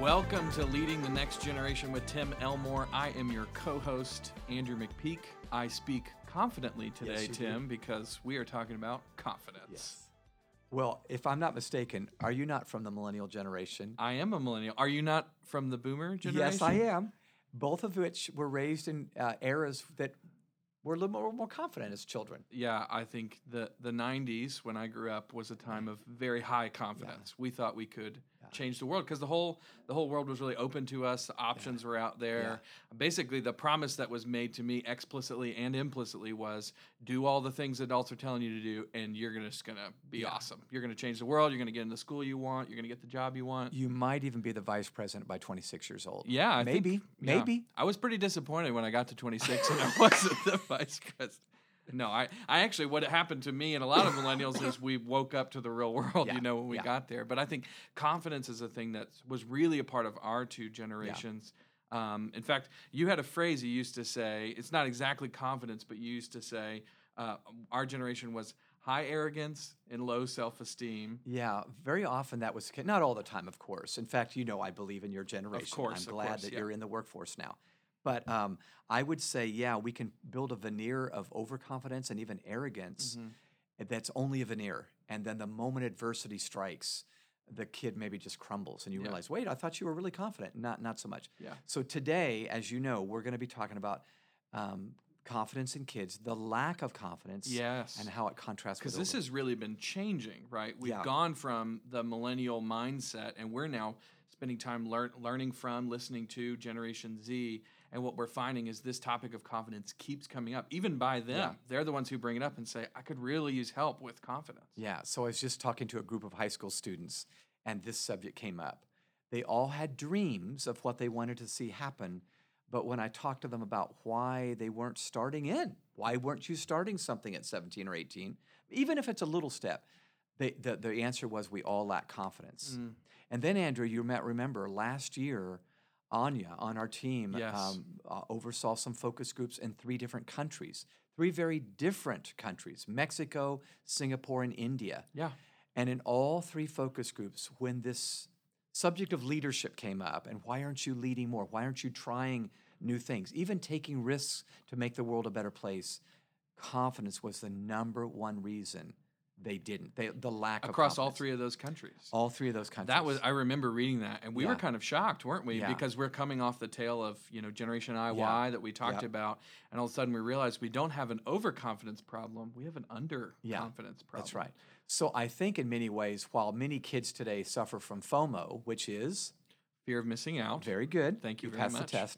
Welcome to Leading the Next Generation with Tim Elmore. I am your co-host, Andrew McPeak. I speak confidently today, Tim, because we are talking about confidence. Yes. Well, if I'm not mistaken, are you not from the millennial generation? I am a millennial. Are you not from the boomer generation? Yes, I am. Both of which were raised in eras that were a little more confident as children. Yeah, I think the 90s, when I grew up, was a time of very high confidence. We thought we could change the world because the whole world was really open to us. The options were out there. Basically, the promise that was made to me explicitly and implicitly was do all the things adults are telling you to do, and you're just going to be awesome. You're going to change the world. You're going to get in the school you want. You're going to get the job you want. You might even be the vice president by 26 years old. Yeah, maybe. I was pretty disappointed when I got to 26 and I wasn't the vice president. No, I actually, what happened to me and a lot of millennials is we woke up to the real world, when we got there. But I think confidence is a thing that was really a part of our two generations. In fact, you had a phrase you used to say, it's not exactly confidence, but you used to say our generation was high arrogance and low self-esteem. Yeah, very often that was, not all the time, of course. In fact, I believe in your generation. Of course, I'm glad that you're in the workforce now. But I would say, we can build a veneer of overconfidence and even arrogance that's only a veneer. And then the moment adversity strikes, the kid maybe just crumbles and you realize, wait, I thought you were really confident. Not so much. Yeah. So today, as you know, we're going to be talking about confidence in kids, the lack of confidence, and how it contrasts with because this has really been changing, right? We've gone from the millennial mindset, and we're now spending time learning from, listening to Generation Z. And what we're finding is this topic of confidence keeps coming up, even by them. Yeah. They're the ones who bring it up and say, I could really use help with confidence. Yeah, so I was just talking to a group of high school students, and this subject came up. They all had dreams of what they wanted to see happen, but when I talked to them about why they weren't starting in, why weren't you starting something at 17 or 18, even if it's a little step, the answer was we all lack confidence. And then, Andrew, you might remember last year, Anya on our team oversaw some focus groups in 3 different countries, 3 very different countries, Mexico, Singapore, and India. Yeah. And in all 3 focus groups, when this subject of leadership came up, and why aren't you leading more? Why aren't you trying new things? Even taking risks to make the world a better place, confidence was the number one reason they didn't. The lack of across confidence. all 3 of those countries. All 3 of those countries. I remember reading that, and we were kind of shocked, weren't we? Yeah. Because we're coming off the tail of Generation IY that we talked about, and all of a sudden we realized we don't have an overconfidence problem; we have an underconfidence problem. That's right. So I think in many ways, while many kids today suffer from FOMO, which is fear of missing out. Very good. Thank you very much. Passed the test.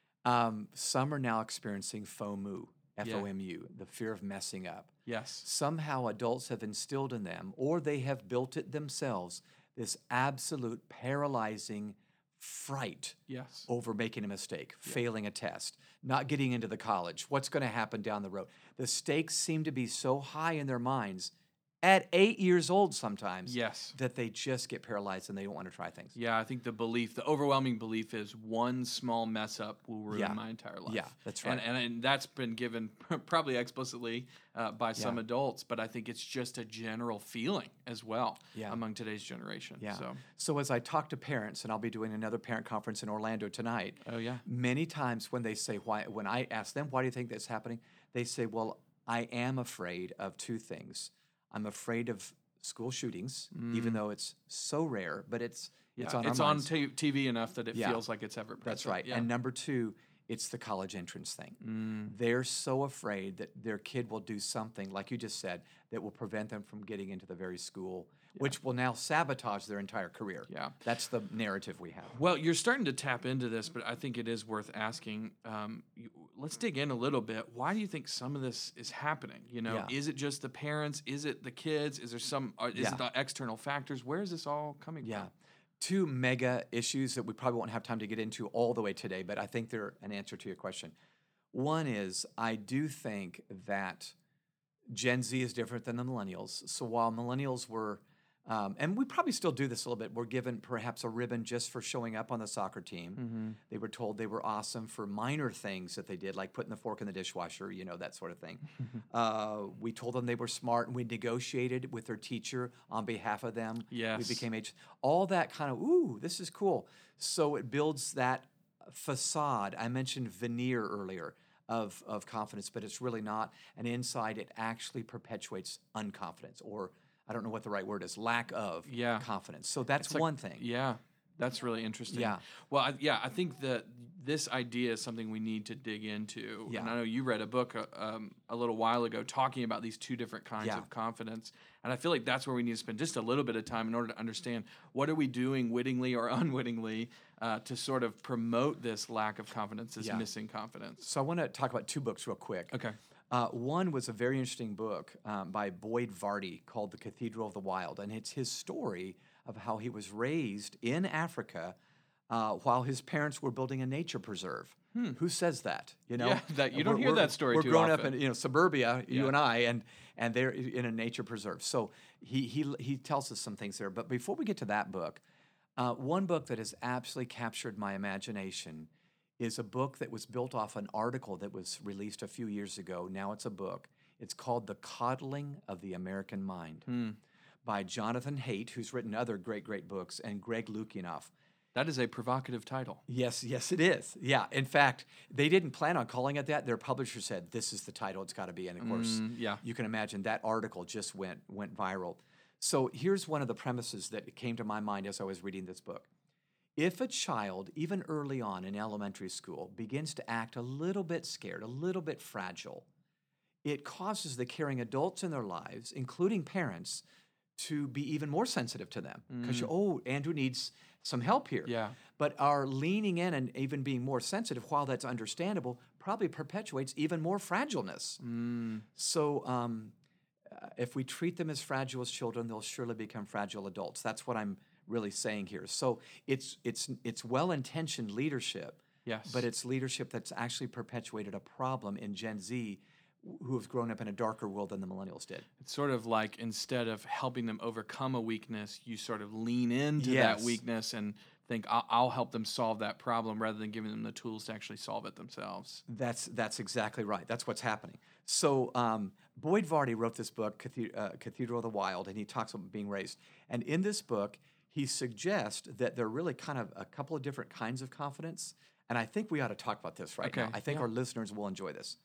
Some are now experiencing FOMU. FOMU, the fear of messing up. Yes. Somehow adults have instilled in them, or they have built it themselves, this absolute paralyzing fright over making a mistake, failing a test, not getting into the college, what's going to happen down the road. The stakes seem to be so high in their minds at 8 years old sometimes that they just get paralyzed and they don't want to try things. Yeah, I think the overwhelming belief is one small mess up will ruin my entire life. Yeah, that's right. And that's been given probably explicitly by some adults, but I think it's just a general feeling as well among today's generation. Yeah. So as I talk to parents, and I'll be doing another parent conference in Orlando tonight, many times when they say, when I ask them, why do you think that's happening? They say, well, I am afraid of 2 things. I'm afraid of school shootings, even though it's so rare, but it's on our minds. TV enough that it feels like it's ever present. That's right. Yeah. And number 2, it's the college entrance thing. They're so afraid that their kid will do something, like you just said, that will prevent them from getting into the very school, which will now sabotage their entire career. Yeah. That's the narrative we have. Well, you're starting to tap into this, but I think it is worth asking. Let's dig in a little bit. Why do you think some of this is happening? Is it just the parents? Is it the kids? Is there is it the external factors? Where is this all coming from? 2 mega issues that we probably won't have time to get into all the way today, but I think they're an answer to your question. One is, I do think that Gen Z is different than the millennials. So while millennials were And we probably still do this a little bit. We're given perhaps a ribbon just for showing up on the soccer team. They were told they were awesome for minor things that they did, like putting the fork in the dishwasher, that sort of thing. We told them they were smart, and we negotiated with their teacher on behalf of them. Yes. We became all that kind of, ooh, this is cool. So it builds that facade. I mentioned veneer earlier of confidence, but it's really not. And inside, it actually perpetuates unconfidence, or I don't know what the right word is, lack of confidence. So that's one thing. Yeah, that's really interesting. Yeah. Well, I think that this idea is something we need to dig into. Yeah. And I know you read a book a little while ago talking about these two different kinds of confidence. And I feel like that's where we need to spend just a little bit of time in order to understand what are we doing wittingly or unwittingly to sort of promote this lack of confidence, this missing confidence. So I want to talk about two books real quick. Okay. One was a very interesting book by Boyd Varty called The Cathedral of the Wild, and it's his story of how he was raised in Africa while his parents were building a nature preserve. Who says that? Yeah, that you don't hear that story too often. We're grown up in suburbia, you and I, and they're in a nature preserve. So he tells us some things there. But before we get to that book, one book that has absolutely captured my imagination is a book that was built off an article that was released a few years ago. Now it's a book. It's called The Coddling of the American Mind by Jonathan Haidt, who's written other great books, and Greg Lukianoff. That is a provocative title. Yes, it is. Yeah. In fact, they didn't plan on calling it that. Their publisher said, this is the title it's got to be. And of course, you can imagine that article just went viral. So here's one of the premises that came to my mind as I was reading this book. If a child, even early on in elementary school, begins to act a little bit scared, a little bit fragile, it causes the caring adults in their lives, including parents, to be even more sensitive to them. Because, Andrew needs some help here. Yeah. But our leaning in and even being more sensitive, while that's understandable, probably perpetuates even more fragileness. So if we treat them as fragile as children, they'll surely become fragile adults. That's what I'm really saying here. So it's well-intentioned leadership, but it's leadership that's actually perpetuated a problem in Gen Z who have grown up in a darker world than the millennials did. It's sort of like instead of helping them overcome a weakness, you sort of lean into that weakness and think, I'll help them solve that problem rather than giving them the tools to actually solve it themselves. That's exactly right. That's what's happening. So Boyd Varty wrote this book, Cathedral of the Wild, and he talks about being raised. And in this book, he suggests that there are really kind of a couple of different kinds of confidence. And I think we ought to talk about this right now. I think our listeners will enjoy this.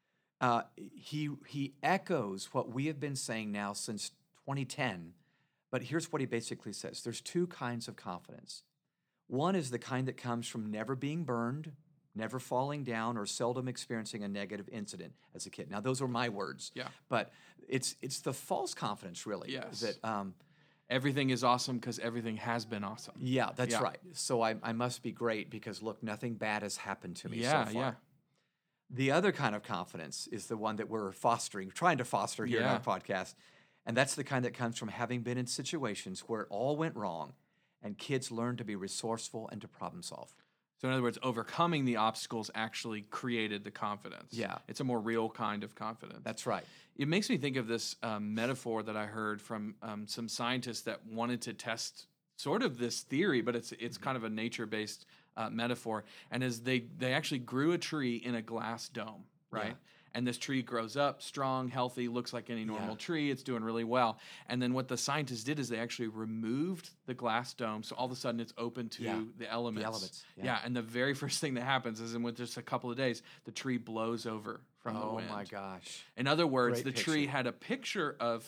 He echoes what we have been saying now since 2010, but here's what he basically says. There's two kinds of confidence. One is the kind that comes from never being burned, never falling down, or seldom experiencing a negative incident as a kid. Now, those are my words. Yeah. But it's the false confidence, really. Yes. That everything is awesome because everything has been awesome. Yeah, that's right. So I must be great because, look, nothing bad has happened to me so far. Yeah. The other kind of confidence is the one that we're trying to foster here in our podcast. And that's the kind that comes from having been in situations where it all went wrong and kids learn to be resourceful and to problem solve. So in other words, overcoming the obstacles actually created the confidence. Yeah. It's a more real kind of confidence. That's right. It makes me think of this metaphor that I heard from some scientists that wanted to test sort of this theory, but it's kind of a nature-based metaphor. And as they actually grew a tree in a glass dome, right? Yeah. And this tree grows up strong, healthy, looks like any normal tree. It's doing really well. And then what the scientists did is they actually removed the glass dome. So all of a sudden it's open to the elements. The elements. Yeah. And the very first thing that happens is in with just a couple of days, the tree blows over from the wind. Oh my gosh. In other words, Great the tree picture. had a picture of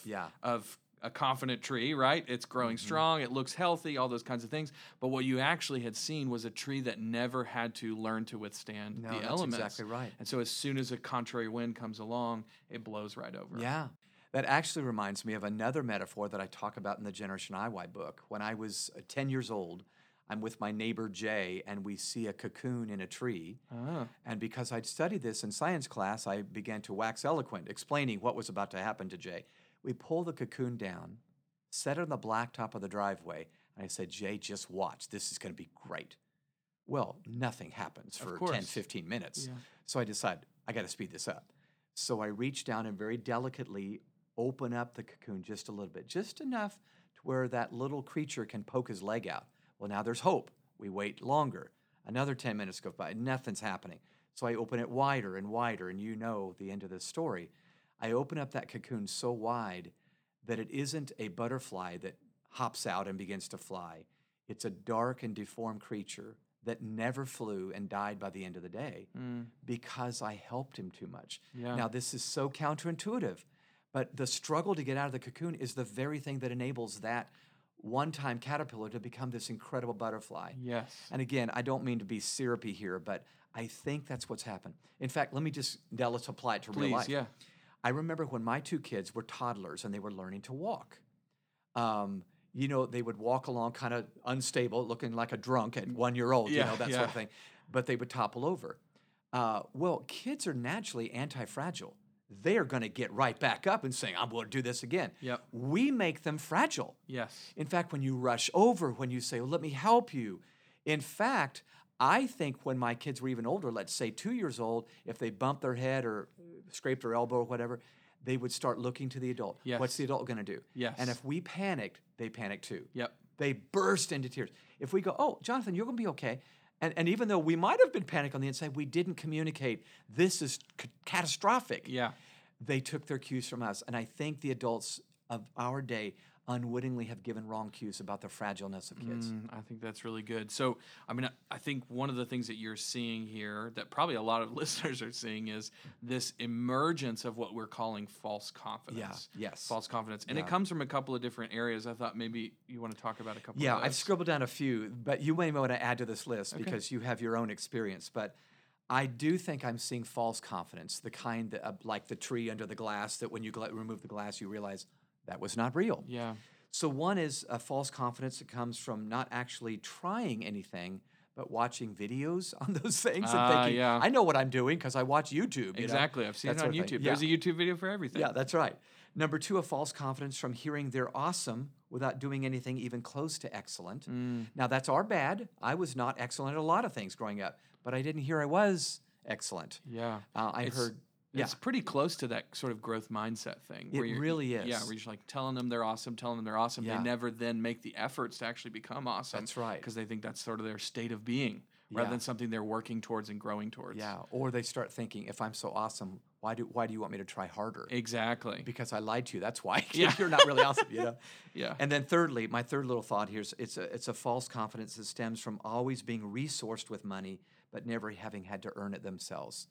a confident tree, right? It's growing strong, it looks healthy, all those kinds of things. But what you actually had seen was a tree that never had to learn to withstand the elements. That's exactly right. And so as soon as a contrary wind comes along, it blows right over. Yeah. That actually reminds me of another metaphor that I talk about in the Generation IY book. When I was 10 years old, I'm with my neighbor Jay, and we see a cocoon in a tree. And because I'd studied this in science class, I began to wax eloquent, explaining what was about to happen to Jay. We pull the cocoon down, set it on the blacktop of the driveway, and I said, Jay, just watch. This is going to be great. Well, nothing happens for 10, 15 minutes. Yeah. So I decided, I got to speed this up. So I reach down and very delicately open up the cocoon just a little bit, just enough to where that little creature can poke his leg out. Well, now there's hope. We wait longer. Another 10 minutes goes by. Nothing's happening. So I open it wider and wider, and you know the end of this story. I open up that cocoon so wide that it isn't a butterfly that hops out and begins to fly. It's a dark and deformed creature that never flew and died by the end of the day because I helped him too much. Yeah. Now, this is so counterintuitive, but the struggle to get out of the cocoon is the very thing that enables that one-time caterpillar to become this incredible butterfly. Yes. And again, I don't mean to be syrupy here, but I think that's what's happened. In fact, now let's apply it to real life. Yeah. I remember when my two kids were toddlers and they were learning to walk. They would walk along kind of unstable, looking like a drunk at 1 year old, that sort of thing. But they would topple over. Well, kids are naturally anti-fragile. They are going to get right back up and saying, I'm going to do this again. Yep. We make them fragile. Yes. In fact, when you rush over, when you say, well, let me help you. In fact, I think when my kids were even older, let's say 2 years old, if they bumped their head or scraped their elbow or whatever, they would start looking to the adult. Yes. What's the adult going to do? Yes. And if we panicked, they panicked too. Yep. They burst into tears. If we go, oh, Jonathan, you're going to be okay. And even though we might have been panicked on the inside, we didn't communicate, this is catastrophic. Yeah. They took their cues from us. And I think the adults of our day unwittingly have given wrong cues about the fragileness of kids. I think that's really good. So, I think one of the things that you're seeing here that probably a lot of listeners are seeing is this emergence of what we're calling false confidence. Yeah, yes. False confidence. And it comes from a couple of different areas. I thought maybe you want to talk about a couple of those. I've scribbled down a few, but you may want to add to this list because you have your own experience. But I do think I'm seeing false confidence, the kind that, like the tree under the glass, that when you remove the glass, you realize that was not real. Yeah. So one is a false confidence that comes from not actually trying anything, but watching videos on those things and thinking, I know what I'm doing because I watch YouTube. Exactly. I've seen it on YouTube. Yeah. There's a YouTube video for everything. Yeah, that's right. Number two, a false confidence from hearing they're awesome without doing anything even close to excellent. Now, that's our bad. I was not excellent at a lot of things growing up, but I didn't hear I was excellent. Yeah. I heard... It's pretty close to that sort of growth mindset thing. It really is. Yeah, where you're just like telling them they're awesome. Yeah. They never then make the efforts to actually become awesome. That's right. Because they think that's sort of their state of being rather than something they're working towards and growing towards. Yeah, or they start thinking, if I'm so awesome, why do you want me to try harder? Exactly. Because I lied to you. That's why. Yeah. You're not really awesome, Yeah. And then thirdly, my third little thought here is it's a false confidence that stems from always being resourced with money, but never having had to earn it themselves.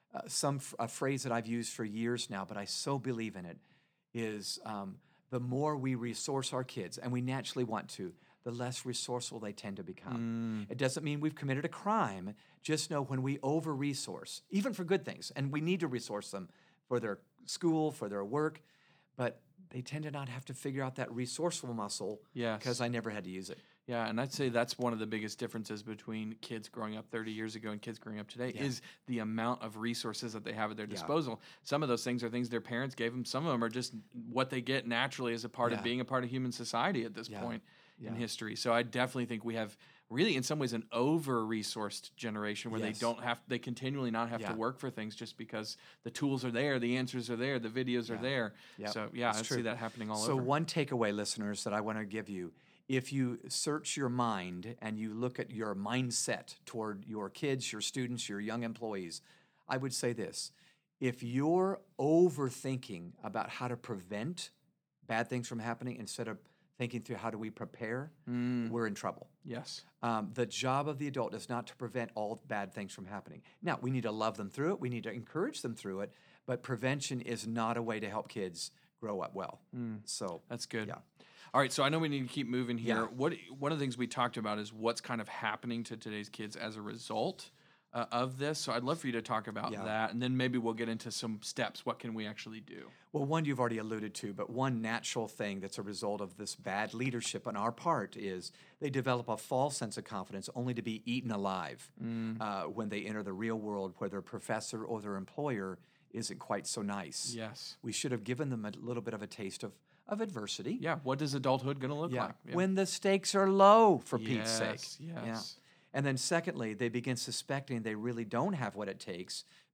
A phrase that I've used for years now, but I so believe in it, is the more we resource our kids, and we naturally want to, the less resourceful they tend to become. It doesn't mean we've committed a crime. Just know when we over-resource, even for good things, and we need to resource them for their school, for their work, but they tend to not have to figure out that resourceful muscle because I never had to use it. Yeah, and I'd say that's one of the biggest differences between kids growing up 30 years ago and kids growing up today is the amount of resources that they have at their disposal. Some of those things are things their parents gave them. Some of them are just what they get naturally as a part of being a part of human society at this point in history. So I definitely think we have really, in some ways, an over-resourced generation where they continually not have to work for things just because the tools are there, the answers are there, the videos are there. So I see that happening all over. So one takeaway, listeners, that I want to give you, if you search your mind and you look at your mindset toward your kids, your students, your young employees, I would say this. If you're overthinking about how to prevent bad things from happening instead of thinking through how do we prepare, we're in trouble. Yes. The job of the adult is not to prevent all bad things from happening. Now, we need to love them through it. We need to encourage them through it. But prevention is not a way to help kids grow up well. So that's good. Yeah. All right, so I know we need to keep moving here. Yeah. One of the things we talked about is what's kind of happening to today's kids as a result of this. So I'd love for you to talk about that, and then maybe we'll get into some steps. What can we actually do? Well, one you've already alluded to, but one natural thing that's a result of this bad leadership on our part is they develop a false sense of confidence only to be eaten alive when they enter the real world where their professor or their employer isn't quite so nice. Yes. We should have given them a little bit of a taste of adversity. Yeah, what is adulthood going to look like? Yeah. When the stakes are low, for Pete's sake. Yes. Yeah. And then secondly, they begin suspecting they really don't have what it takes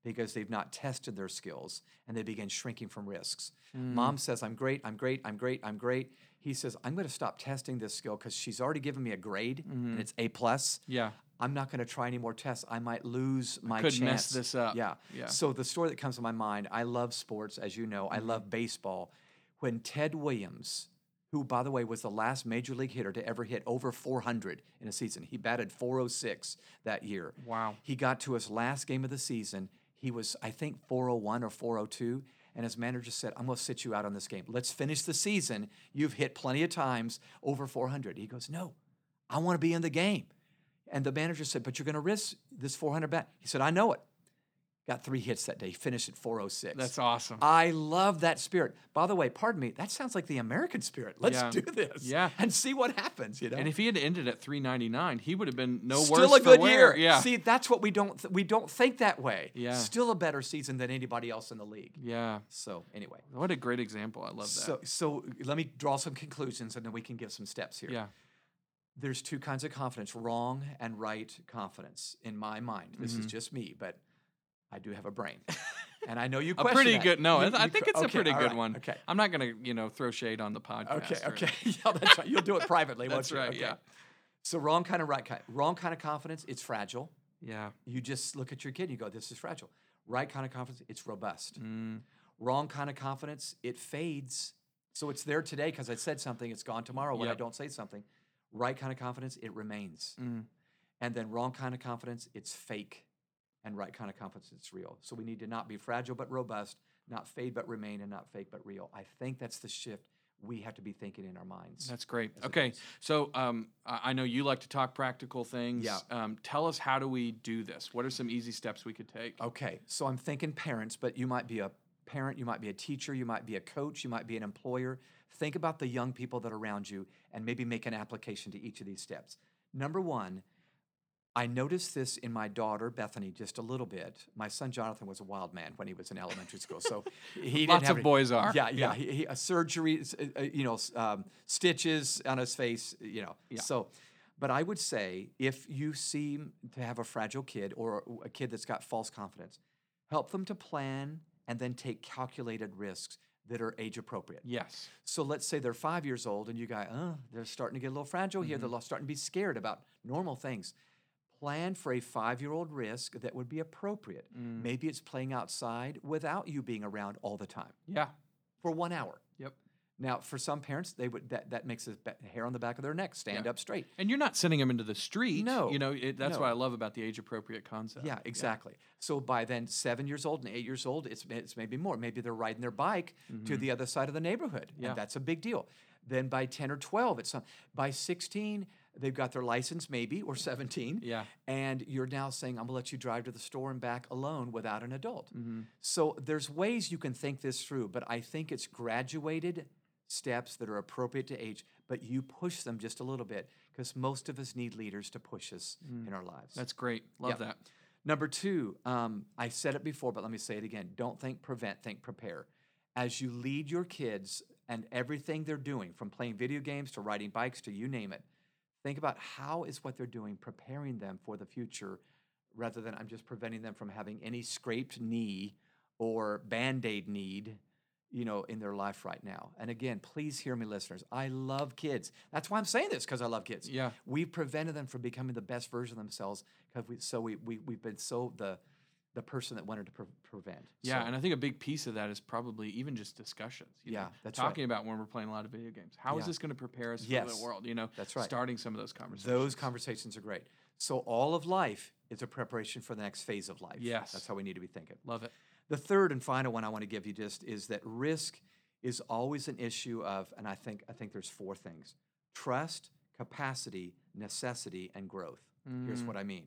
because they've not tested their skills and they begin shrinking from risks. Mom says, I'm great, I'm great, I'm great, I'm great. He says, I'm going to stop testing this skill because she's already given me a grade and it's A+. Yeah. I'm not going to try any more tests. I might lose my Could chance. mess this up. Yeah. Yeah. So the story that comes to my mind, I love sports, as you know. I love baseball. When Ted Williams, who, by the way, was the last major league hitter to ever hit over 400 in a season, he batted 406 that year. Wow. He got to his last game of the season. He was, I think, 401 or 402. And his manager said, I'm going to sit you out on this game. Let's finish the season. You've hit plenty of times over 400. He goes, no, I want to be in the game. And the manager said, but you're going to risk this 400 bat. He said, I know it. Got 3 hits that day. He finished at 406. That's awesome. I love that spirit. By the way, pardon me, that sounds like the American spirit. Let's do this. Yeah. And see what happens, you know. And if he had ended at 399, he would have been no Still worse a good for year. wear. Yeah. See, that's what we don't think that way. Yeah. Still a better season than anybody else in the league. Yeah. So anyway. What a great example. I love that. So let me draw some conclusions and then we can give some steps here. Yeah. There's 2 kinds of confidence, wrong and right confidence in my mind. This is just me, but I do have a brain. And I know you question pretty that. good. No, You- I you think que- it's a okay, pretty all good right, one. Okay. I'm not going to, throw shade on the podcast. Okay. Yeah, that's right. You'll do it privately, won't That's you? right, Okay. yeah. So wrong kind of confidence, it's fragile. Yeah. You just look at your kid and you go, this is fragile. Right kind of confidence, it's robust. Mm. Wrong kind of confidence, it fades. So it's there today because I said something, it's gone tomorrow when I Yep. don't say something. Right kind of confidence, it remains. Mm. And then wrong kind of confidence, it's fake. And right kind of confidence, it's real. So we need to not be fragile but robust, not fade but remain, and not fake but real. I think that's the shift we have to be thinking in our minds. That's great. as Okay, adults. so I know you like to talk practical things. Yeah. Tell us, how do we do this? What are some easy steps we could take? Okay, so I'm thinking parents, but you might be a parent, you might be a teacher, you might be a coach, you might be an employer. Think about the young people that are around you and maybe make an application to each of these steps. Number 1, I noticed this in my daughter, Bethany, just a little bit. My son, Jonathan, was a wild man when he was in elementary school. So he didn't Lots have of any- boys are. Yeah. Yeah. He, a surgery, stitches on his face, Yeah. So, but I would say if you seem to have a fragile kid or a kid that's got false confidence, help them to plan and then take calculated risks that are age appropriate. Yes. So let's say they're 5 years old and you go, they're starting to get a little fragile here. They're starting to be scared about normal things. Plan for a 5-year-old risk that would be appropriate. Maybe it's playing outside without you being around all the time Yeah. for 1 hour. Yep. Now, for some parents, they would that makes the hair on the back of their neck stand Yeah. up straight. And you're not sending them into the street. No. That's No. what I love about the age-appropriate concept. Yeah, exactly. So by then, 7 years old and 8 years old, it's maybe more. Maybe they're riding their bike to the other side of the neighborhood, Yeah. and that's a big deal. Then by 10 or 12, by 16, they've got their license maybe, or 17, Yeah. and you're now saying, I'm going to let you drive to the store and back alone without an adult. So there's ways you can think this through, but I think it's graduated steps that are appropriate to age, but you push them just a little bit because most of us need leaders to push us in our lives. That's great. Love Yeah. that. Number 2, I said it before, but let me say it again. Don't think prevent, think prepare. As you lead your kids and everything they're doing, from playing video games to riding bikes to you name it, think about how is what they're doing preparing them for the future rather than I'm just preventing them from having any scraped knee or Band-Aid need, in their life right now. And again, please hear me, listeners. I love kids. That's why I'm saying this, because I love kids. Yeah. We've prevented them from becoming the best version of themselves because we've been so the person that wanted to prevent. Yeah, So, and I think a big piece of that is probably even just discussions. Yeah, that's right. talking about when we're playing a lot of video games. How is Yeah. this going to prepare us for Yes, the world? that's right. Starting some of those conversations. those conversations are great. So all of life is a preparation for the next phase of life. Yes. That's how we need to be thinking. Love it. The third and final one I want to give you just is that risk is always an issue of, and I think there's 4 things: trust, capacity, necessity, and growth. Here's what I mean.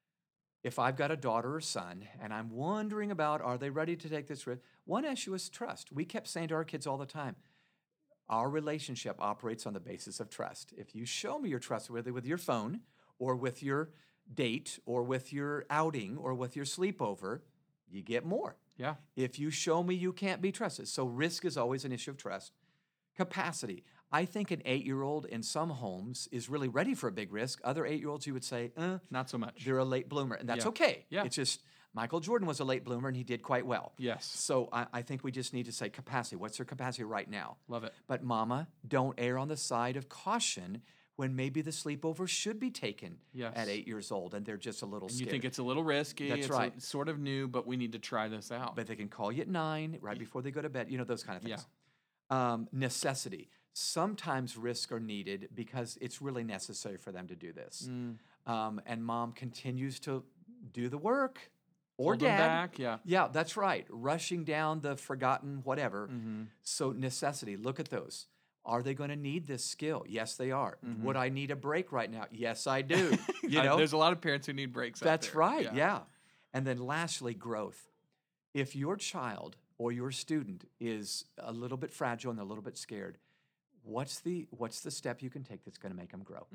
If I've got a daughter or son and I'm wondering about, are they ready to take this risk? One issue is trust. We kept saying to our kids all the time, our relationship operates on the basis of trust. If you show me you're trustworthy with your phone or with your date or with your outing or with your sleepover, you get more. Yeah. If you show me you can't be trusted. So risk is always an issue of trust. Capacity. I think an 8-year-old in some homes is really ready for a big risk. Other 8-year-olds, you would say, Not so much. they're a late bloomer, and that's Yeah. okay. Yeah. It's just Michael Jordan was a late bloomer and he did quite well. Yes. So I think we just need to say capacity. What's their capacity right now? Love it. But mama, don't err on the side of caution when maybe the sleepover should be taken at 8 years old and they're just a little scared. You think it's a little risky. That's right. It's sort of new, but we need to try this out. But they can call you at 9, right before they go to bed, those kind of things. Necessity. Sometimes risks are needed because it's really necessary for them to do this. And mom continues to do the work. Or Hold them dad. back, yeah. Yeah, that's right. Rushing down the forgotten whatever. So necessity, look at those. Are they going to need this skill? Yes, they are. Would I need a break right now? Yes, I do. There's a lot of parents who need breaks. That's right, yeah. And then lastly, growth. If your child or your student is a little bit fragile and a little bit scared, what's the step you can take that's going to make them grow?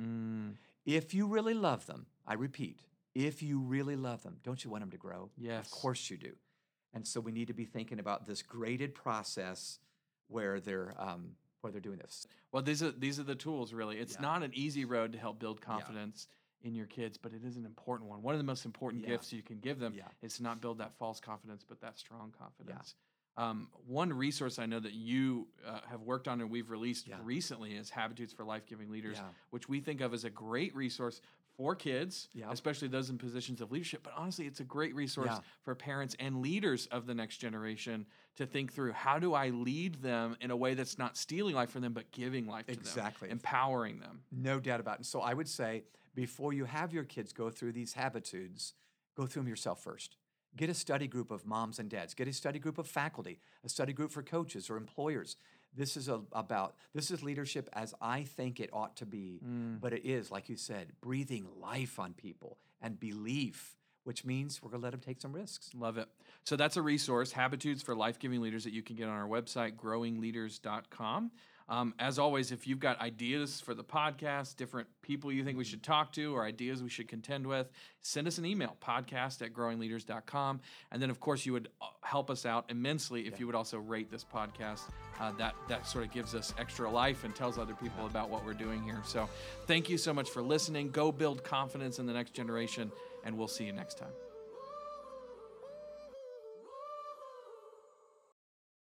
If you really love them, I repeat, if you really love them, don't you want them to grow? Yes. Of course you do. And so we need to be thinking about this graded process where they're doing this. Well, these are the tools, really. It's not an easy road to help build confidence in your kids, but it is an important one. One of the most important gifts you can give them is to not build that false confidence, but that strong confidence. One resource I know that you have worked on and we've released recently is Habitudes for Life-Giving Leaders, which we think of as a great resource for kids, especially those in positions of leadership. But honestly, it's a great resource for parents and leaders of the next generation to think through, how do I lead them in a way that's not stealing life from them, but giving life to them, empowering them. No doubt about it. And so I would say, before you have your kids go through these habitudes, go through them yourself first. Get a study group of moms and dads. Get a study group of faculty, a study group for coaches or employers. This is leadership as I think it ought to be, but it is, like you said, breathing life on people and belief, which means we're going to let them take some risks. Love it. So that's a resource, Habitudes for Life-Giving Leaders, that you can get on our website, growingleaders.com. As always, if you've got ideas for the podcast, different people you think we should talk to, or ideas we should contend with, send us an email, podcast@growingleaders.com. And then, of course, you would help us out immensely if you would also rate this podcast. That sort of gives us extra life and tells other people about what we're doing here. So thank you so much for listening. Go build confidence in the next generation, and we'll see you next time.